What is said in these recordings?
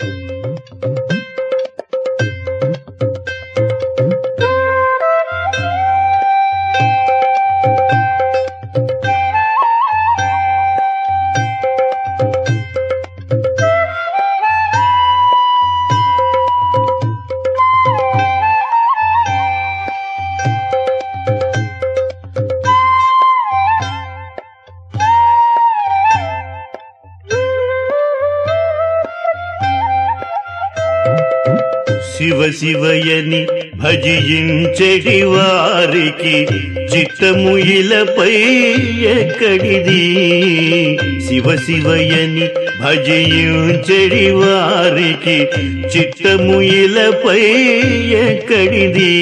శివ శివయని భజించెడి వారికి చిత్తము ఇలపై ఎక్కడిది. శివ శివయని భజించెడి వారికి చిత్తము ఇలపై ఎక్కడిది.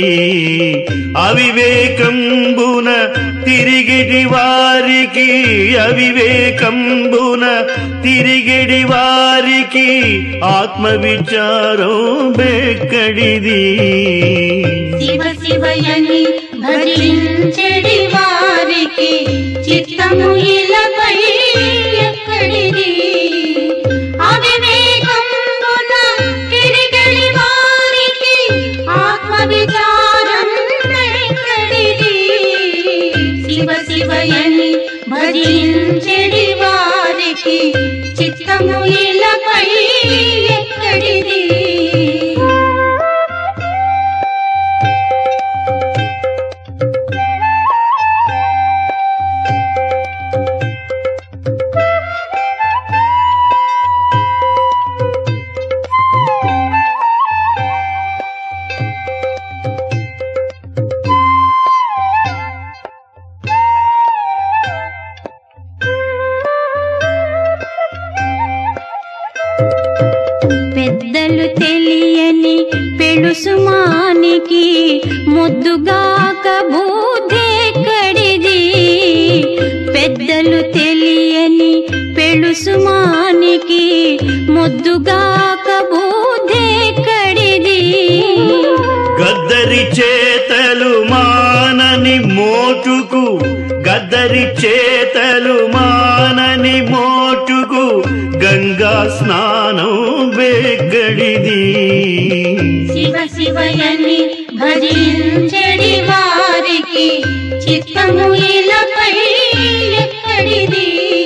అవివేకంబున తిరిగిడి వారికి, అవివేకంబున తిరిగిడి వారికి ఆత్మ విచారం బెక్కడిది. శివ శివయని భజించెడి వారికి చిత్తము ఇలపై ఎక్కడిది. అవివేకంబున తిరిగిడి వారికి ఆత్మ విచారం బెక్కడిది. శివ శివయని భజించెడి వారికి చిత్తము ఇలపై ఎక్కడిది. పెద్దలు తెలియని పెళుసుమానికి ముద్దుగాక బుద్ధెక్కడిది. పెద్దలు తెలియని పెళుసుమానికి ముద్దుగాక బుద్ధెక్కడిది. గద్దరి చేతలు మానని మోటుకు, గద్దరి చేతలు మానని మోటుకు గంగా స్నానం బెక్కడిది. శివ శివయని భజించెడి వారికి చిత్తము ఇలపై ఎక్కడిది.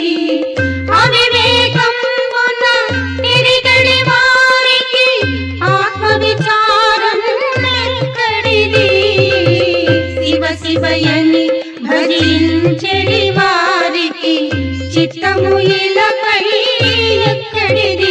అవివేకంబున తిరిగిడి వారికి ఆత్మ విచారం ఎక్కడిది. శివ శివయని భజించెడి వారికి చిత్తము ఇలపై ఎక్కడిది.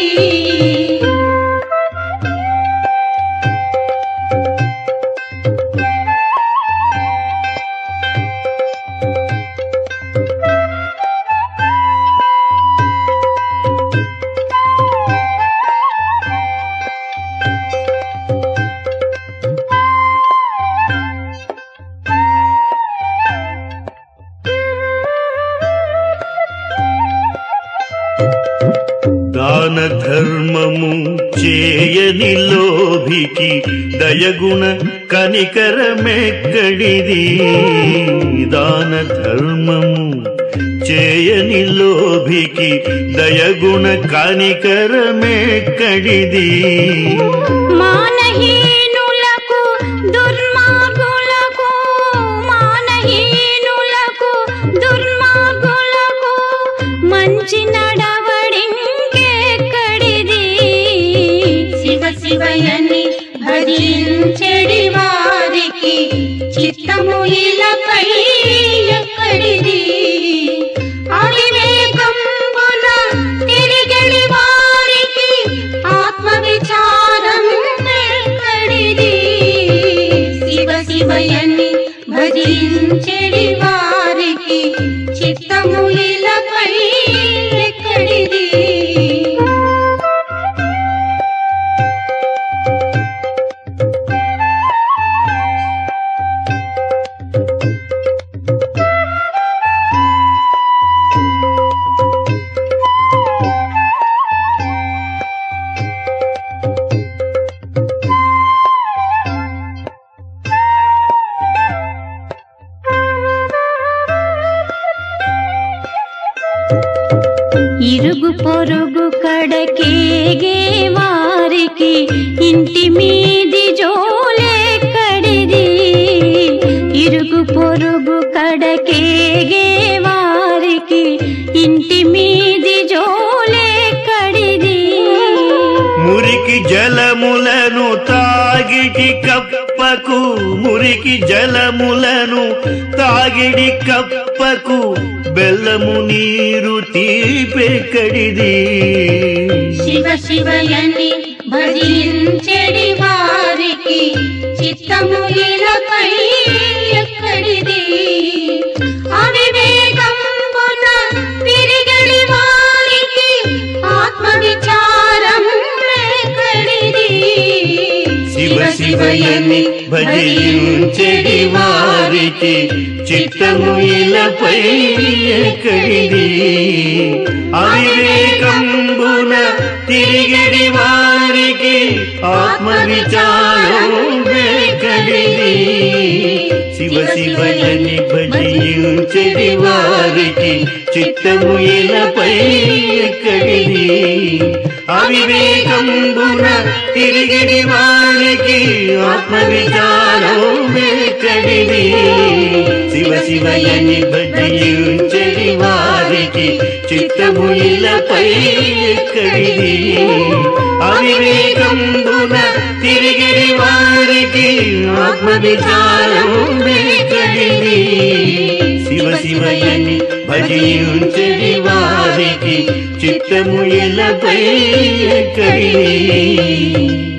దాన ధర్మము చేయని లోభికి దయగుణ కనికరమెక్కడిది. దాన ధర్మము చేయని లోభికి దయగుణ కనికరమెక్కడిది. మానహీనులకు దుర్మార్గులకు, మానహీనులకు దుర్మార్గులకు మంచి నడవడింకెక్కడిది. శివ శివయని భజించెడి వారికి చిత్తము ఇలపై ఎక్కడిది. అవివేకంబున తిరిగిడి వారికి ఆత్మ విచారం ఎక్కడిది. శివ శివయని భజించెడి వారికి చిత్తము ఇలపై ఎక్కడిది. జలములను తాగిడి కప్పకు మురికి జలములను తాగిడి కప్పకు బెల్లము నీరు తీపెక్కడిది శివ శివయని భజించెడి వారికి చిత్తము ఇలపై ఎక్కడిది అవివేకంబున తిరిగడి వారికి ఆత్మ విచారం ఎక్కడిది శివ శివయని భజించెడి వారికి చిత్తము ఇలపై ఎక్కడిది అవివేకంబున తిరిగడి వారికి ఆత్మ విచారం ఎక్కడిది శివ శివయని భజించెడి వారికి చిత్తము ఇలపై ఎక్కడిది అవివేకంబున తిరిగడి వారికి ఆత్మ విచారం ఎక్కడిది శివ శివయని భజించెడి వారికి చిత్తము ఇలపై ఎక్కడిది అవివేకంబున తిరిగడి వారికి ఆత్మ విచారం ఎక్కడిది శివ శివయని భజించెడి వారికి చిత్తము ఇలపై ఎక్కడిది